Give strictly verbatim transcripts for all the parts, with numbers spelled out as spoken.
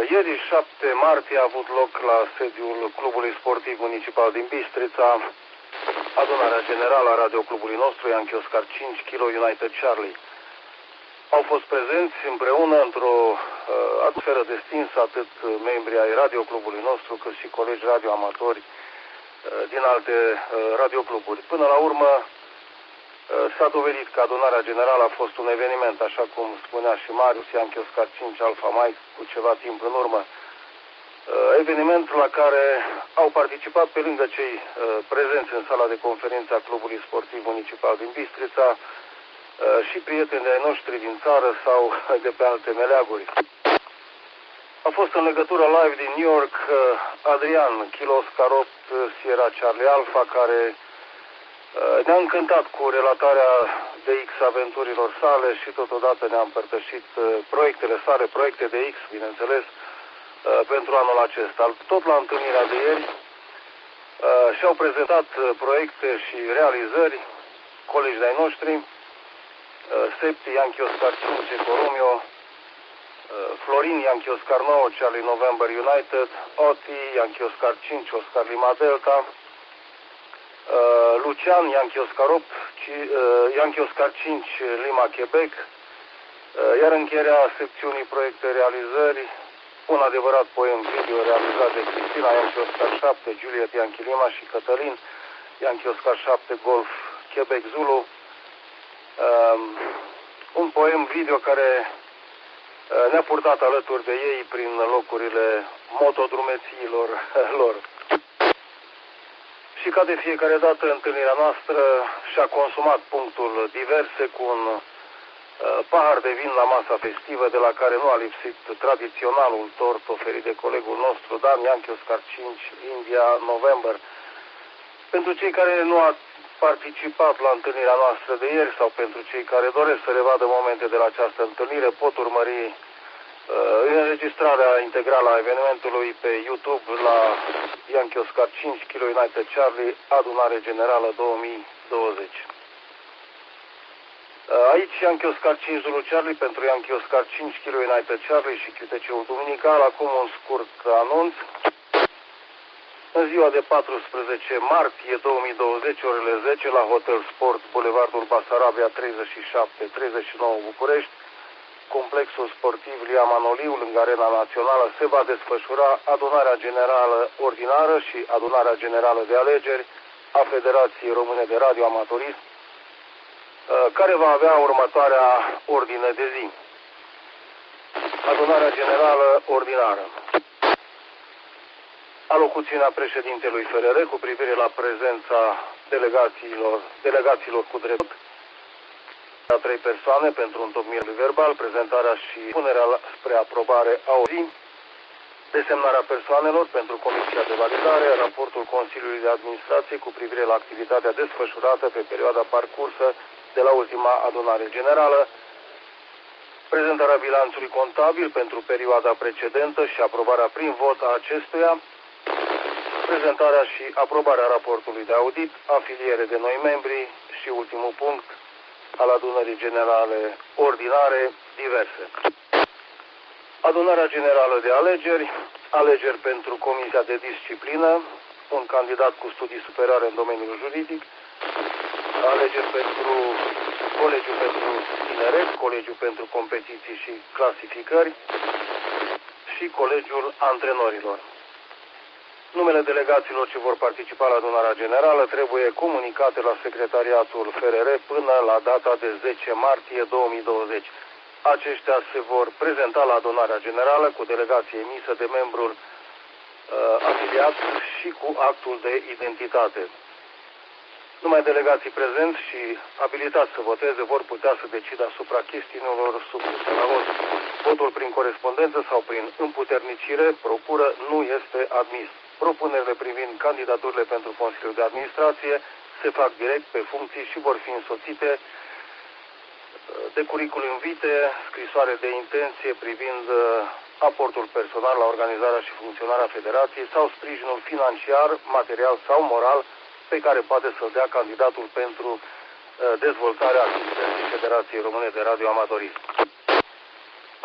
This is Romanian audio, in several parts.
Ieri, șapte martie, a avut loc la sediul Clubului Sportiv Municipal din Bistrița adunarea generală a radioclubului nostru, Yankee Oscar cinci, Kilo United Charlie. Au fost prezenți împreună într-o uh, atmosferă destinsă atât membrii ai radioclubului nostru, cât și colegi radioamatori uh, din alte uh, radiocluburi. Până la urmă, uh, s-a dovedit că adunarea generală a fost un eveniment, așa cum spunea și Marius, Yankee Oscar cinci Alpha Mike cu ceva timp în urmă. Eveniment la care au participat, pe lângă cei uh, prezenți în sala de conferință a Clubului Sportiv Municipal din Bistrița, uh, și prieteni de ai noștri din țară sau de pe alte meleaguri. A fost în legătură live din New York uh, Adrian, Kilo Oscar opt Sierra Charlie Alpha, care uh, ne-a încântat cu relatarea de X aventurilor sale și totodată ne-a împărtășit uh, proiectele sale, proiecte de X, bineînțeles, pentru anul acesta. Tot la întâlnirea de ieri și-au prezentat proiecte și realizări colegi de-ai noștri, Septi, Yankee Oscar cinci, Eco Romeo, Florin, Yankee Oscar nouă, Charlie November United, Oti, Yankee Oscar cinci, Oscar Lima Delta, Lucian, Yankee Oscar opt, Yankee Oscar cinci, Lima Quebec, iar încheierea secțiunii proiecte realizări, un adevărat poem video realizat de Cristina, Yankee Oscar șapte, Juliet Yankee Lima și Cătălin, Yankee Oscar șapte, Golf Quebec Zulu. Um, un poem video care uh, ne-a purtat alături de ei prin locurile motodrumețiilor lor. Și ca de fiecare dată, întâlnirea noastră și-a consumat punctul diverse cu un pahar de vin la masa festivă, de la care nu a lipsit tradiționalul tort oferit de colegul nostru Dan, Yankee Oscar cinci, India November. Pentru cei care nu au participat la întâlnirea noastră de ieri sau pentru cei care doresc să revadă momente de la această întâlnire, pot urmări uh, înregistrarea integrală a evenimentului pe YouTube la Yankee Oscar cinci, Kilo United Charlie, adunare generală două mii douăzeci. Aici Yankee Oscar cinci Zulu Charlie pentru Yankee Oscar cinci Kilo United Charlie și Q T C-ul duminical. Acum un scurt anunț. În ziua de paisprezece martie două mii douăzeci, orele zece, la Hotel Sport, Bulevardul Basarabia treizeci și șapte treizeci și nouă București, complexul sportiv Lia Manoliu, lângă Arena Națională, se va desfășura adunarea generală ordinară și adunarea generală de alegeri a Federației Române de Radioamatorism, care va avea următoarea ordine de zi. Adunarea generală ordinară. Alocuțiunea președintelui F R R cu privire la prezența delegațiilor, delegațiilor cu drept a trei persoane pentru întocmirea verbal, prezentarea și punerea spre aprobare a zi, desemnarea persoanelor pentru Comisia de Validare, raportul Consiliului de Administrație cu privire la activitatea desfășurată pe perioada parcursă de la ultima adunare generală, prezentarea bilanțului contabil pentru perioada precedentă și aprobarea prin vot a acestuia, prezentarea și aprobarea raportului de audit, afiliere de noi membri și ultimul punct al adunării generale ordinare, diverse. Adunarea generală de alegeri, alegeri pentru Comisia de Disciplină, un candidat cu studii superioare în domeniul juridic, alegeri pentru Colegiul pentru Tineret, Colegiul pentru Competiții și Clasificări și Colegiul Antrenorilor. Numele delegaților ce vor participa la adunarea generală trebuie comunicate la secretariatul F R R până la data de zece martie două mii douăzeci. Aceștia se vor prezenta la adunarea generală cu delegație emisă de membrul uh, afiliat și cu actul de identitate. Numai delegații prezenți și abilitați să voteze vor putea să decidă asupra chestiunilor supuse la vot. Votul prin corespondență sau prin împuternicire, procură, nu este admis. Propunerile privind candidaturile pentru Consiliul de Administrație se fac direct pe funcții și vor fi însoțite de curriculum vitae, scrisoare de intenție privind aportul personal la organizarea și funcționarea Federației sau sprijinul financiar, material sau moral pe care poate să-l dea candidatul pentru dezvoltarea activității Federației Române de Radioamatorism.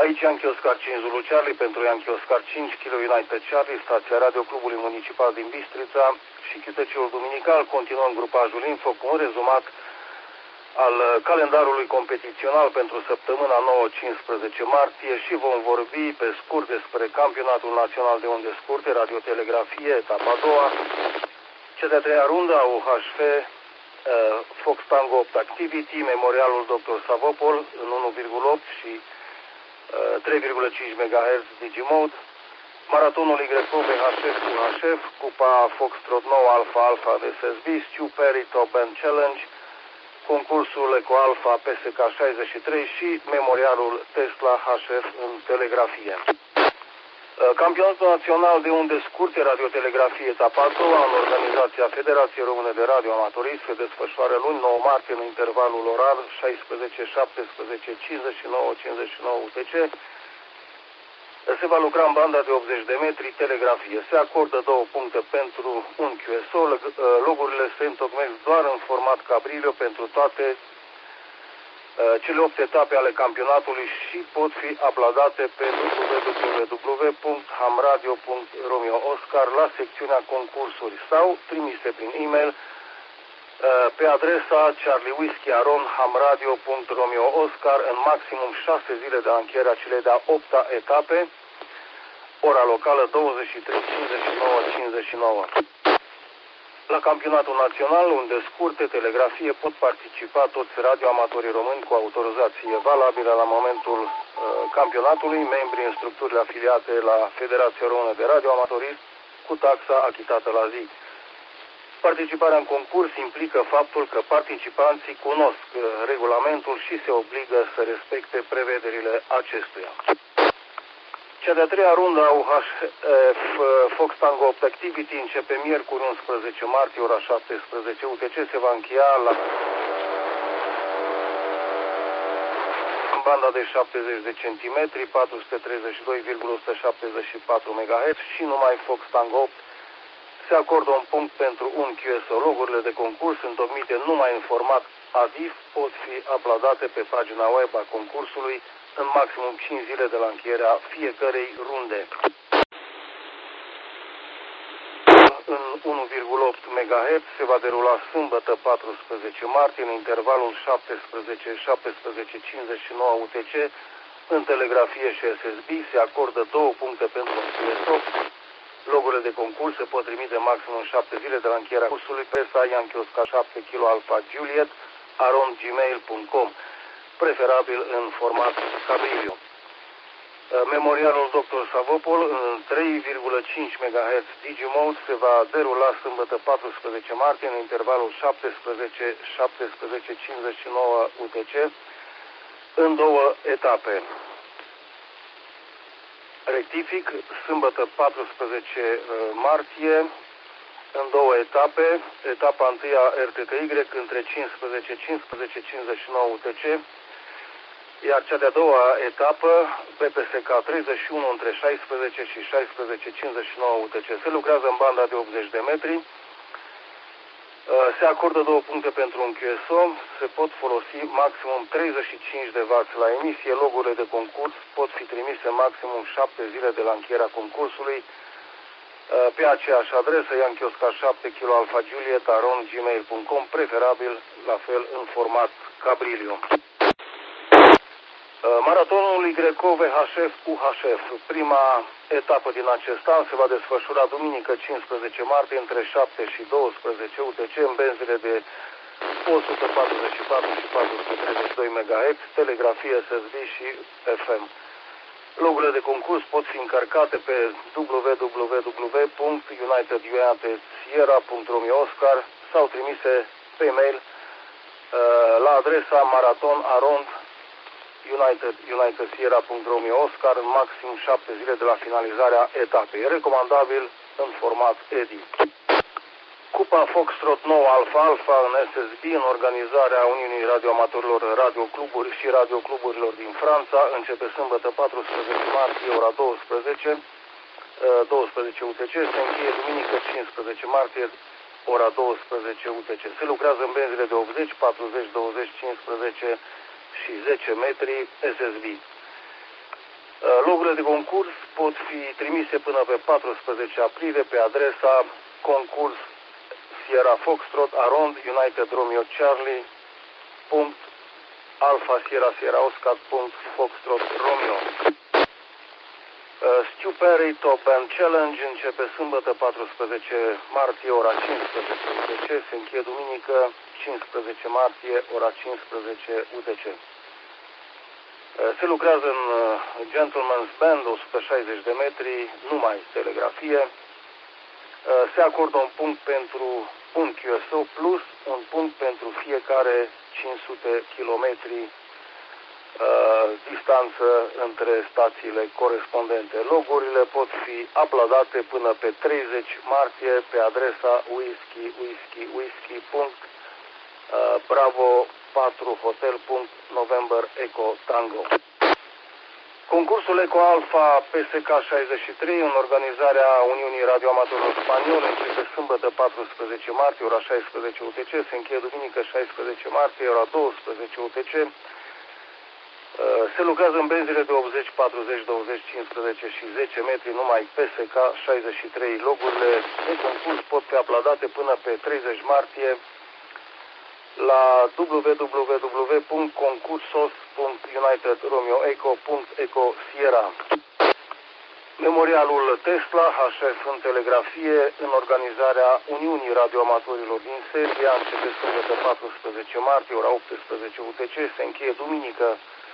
Aici Yankee Oscar cinci Zulu Charlie pentru Yankee Oscar cinci Kilo United Charlie, stația Radio Clubului Municipal din Bistrița și Chităciul Duminical. Continuăm grupajul info cu un rezumat al calendarului competițional pentru săptămâna nouă cincisprezece martie și vom vorbi pe scurt despre Campionatul Național de Unde Scurte, Radiotelegrafie, etapa a doua, cea de-a treia rundă a U H F, uh, Fox Tango opt Activity, Memorialul doctor Savopol în unu virgulă opt și uh, trei virgulă cinci megahertz Digimode, Maratonul Y V H F U H F, Cupa Foxtrot nouă Alpha Alpha V S S B, Stu Perry Top Band Challenge, concursul Eco Alpha P S K șaizeci și trei și Memorialul Tesla H F în telegrafie. Campionatul Național de Unde Scurte, Radiotelegrafie, etapa a doua, în organizația Federației Române de Radio Amatorist, se desfășoară luni nouă martie în intervalul orar șaisprezece șaptesprezece cincizeci și nouă cincizeci și nouă U T C. Se va lucra în banda de optzeci de metri telegrafie. Se acordă două puncte pentru un Q S O. Logurile se întocmesc doar în format cabrilio pentru toate cele opt etape ale campionatului și pot fi uploadate pe w w w punct hamradio punct romeo oscar la secțiunea concursuri sau trimise prin e-mail pe adresa charlie whisky aron hamradio punct romeo oscar în maximum șase zile de la încheierea celei de-a opta etape, ora locală douăzeci și trei cincizeci și nouă cincizeci și nouă. La campionatul național, unde scurte telegrafie, pot participa toți radioamatorii români cu autorizație valabilă la momentul uh, campionatului, membri în structurile afiliate la Federația Română de Radioamatorism, cu taxa achitată la zi. Participarea în concurs implică faptul că participanții cunosc uh, regulamentul și se obligă să respecte prevederile acestuia. Cea de-a treia rundă a U H F Fox Tango opt Activity începe miercuri unsprezece martie, ora șaptesprezece U T C, se va încheia la banda de șaptezeci de centimetri, patru sute treizeci și doi virgulă o sută șaptezeci și patru megahertz și numai Fox Tango opt. Se acordă un punct pentru un Q S O. Logurile de concurs întocmite numai în format A D I F pot fi uploadate pe pagina web a concursului în maximum cinci zile de la încheierea fiecărei runde. În unu virgulă opt megahertz se va derula sâmbătă paisprezece martie în intervalul șaptesprezece șaptesprezece cincizeci și nouă U T C. În telegrafie și S S B se acordă două puncte pentru un Q S O. Logurile de concurs se pot trimite maximum șapte zile de la încheierea cursului pe sa Yankee Oscar șapte Kilo Alpha Juliet arond gmail punct com, preferabil în format cabrilio. Memorialul doctor Savopol în trei virgulă cinci megahertz Digimode se va derula sâmbătă paisprezece martie în intervalul șaptesprezece șaptesprezece cincizeci și nouă U T C în două etape. Rectific, sâmbătă paisprezece martie în două etape, etapa întâia R T T Y între cincisprezece cincisprezece cincizeci și nouă U T C, iar cea de-a doua etapă, P P S K treizeci și unu între șaisprezece și șaisprezece cincizeci și nouă U T C. Se lucrează în banda de optzeci de metri, se acordă două puncte pentru un Q S O, se pot folosi maximum treizeci și cinci de wați la emisie, logurile de concurs pot fi trimise maximum șapte zile de la încheierea concursului pe aceeași adresă, Yankee Oscar șapte Kilo Alpha Juliet arond gmail punct com, preferabil la fel în format cabrilio. Maratonul Y V H F U H F, prima etapă din acest an, se va desfășura duminică cincisprezece martie între șapte și douăsprezece U T C în benzile de o sută patruzeci și patru și patru sute treizeci și doi megahertz, telegrafie S S B și F M. Logurile de concurs pot fi încărcate pe w w w punct united sierra punct romeo oscar sau trimise pe e-mail la adresa maraton arond united sierra punct romeo oscar în maxim șapte zile de la finalizarea etapei. Recomandabil în format E D I. Cupa Foxtrot nouă Alpha Alpha în S S B, în organizarea Uniunii Radioamatorilor Radiocluburi și Radiocluburilor din Franța, începe sâmbătă paisprezece martie, ora douăsprezece, douăsprezece U T C, se încheie duminică cincisprezece martie, ora douăsprezece U T C. Se lucrează în benzile de optzeci, patruzeci, douăzeci, cincisprezece și zece metri S S B. Logurile de concurs pot fi trimise până pe paisprezece aprilie pe adresa concurs Sierra Foxtrot Arond United Romeo Charlie punct Alpha Sierra Sierra Oscar punct Foxtrot Romeo. Stu Perry Top Band Challenge începe sâmbătă paisprezece martie ora cincisprezece U T C, se încheie duminică cincisprezece martie ora cincisprezece U T C. Se lucrează în Gentleman's Band, o sută șaizeci de metri, numai telegrafie. Se acordă un punct pentru un Q S O plus un punct pentru fiecare cinci sute de kilometri uh, distanță între stațiile corespondente. Logurile pot fi uploadate până pe treizeci martie pe adresa whisky whisky whisky punct bravo patru hotel punct november eco tango. Concursul Eco Alpha P S K șaizeci și trei, în organizarea Uniunii Radioamatorilor Spanioli, începe sâmbătă paisprezece martie, ora șaisprezece U T C, se încheie duminică șaisprezece martie, ora douăsprezece U T C. Se lucrează în benzile de optzeci, patruzeci, douăzeci, cincisprezece și zece metri, numai P S K șaizeci și trei. Logurile de concurs pot fi uploadate până pe treizeci martie la w w w punct concursos punct united romeo eco punct eco sierra. Memorialul Tesla H F în telegrafie, în organizarea Uniunii Radioamatorilor din Serbia, începe sâmbătă paisprezece martie, ora optsprezece U T C, se încheie duminică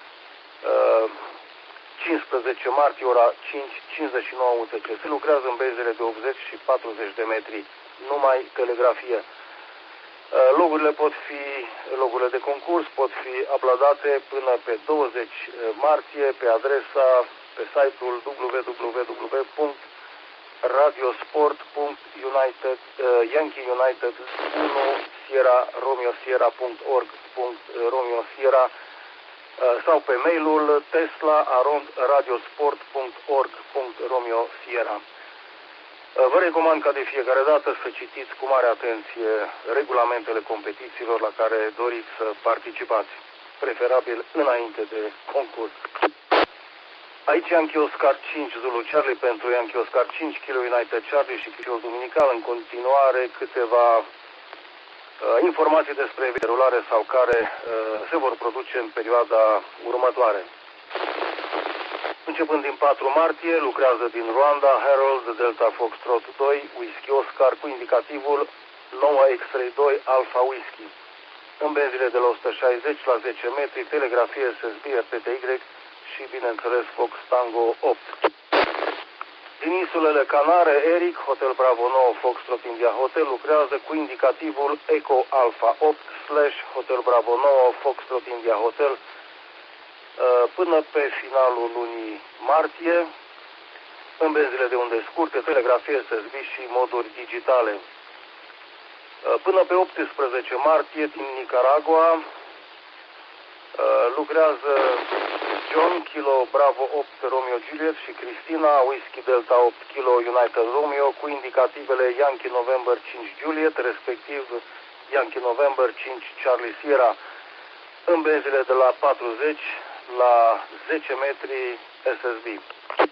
cincisprezece martie, ora cinci cincizeci și nouă U T C. Se lucrează în benzile de optzeci și patruzeci de metri, numai telegrafie. Logurile pot fi, logurile de concurs pot fi uploadate până pe douăzeci martie pe adresa, pe site-ul w w w punct radiosport punct yankee united unu sierra romeo sierra punct org punct romeo sierra sau pe mailul tesla arond radiosport punct org punct romeo sierra. Vă recomand ca de fiecare dată să citiți cu mare atenție regulamentele competițiilor la care doriți să participați, preferabil înainte de concurs. Aici Yankee Oscar cinci Zulu Charlie pentru Yankee Oscar cinci Kilo United Charlie și fiul duminical. În continuare câteva uh, informații despre derulare sau care uh, se vor produce în perioada următoare. Începând din patru martie, lucrează din Rwanda Herald Delta Foxtrot doi Whisky Oscar cu indicativul nouă X-Ray doi Alpha Whisky. În benzile de la o sută șaizeci la zece metri, telegrafie S S B R T T Y și, bineînțeles, Fox Tango opt. Din insulele Canare, Eric, Hotel Bravo nouă Foxtrot India Hotel, lucrează cu indicativul Eco Alpha opt slash Hotel Bravo nouă Foxtrot India Hotel până pe finalul lunii martie, în benzile de unde scurte, telegrafie S S B și moduri digitale. Până pe optsprezece martie, din Nicaragua, lucrează John Kilo Bravo opt Romeo Juliet și Cristina Whisky Delta opt Kilo United Romeo cu indicativele Yankee November cinci Juliet, respectiv Yankee November cinci Charlie Sierra, în benzile de la patruzeci la zece metri S S B.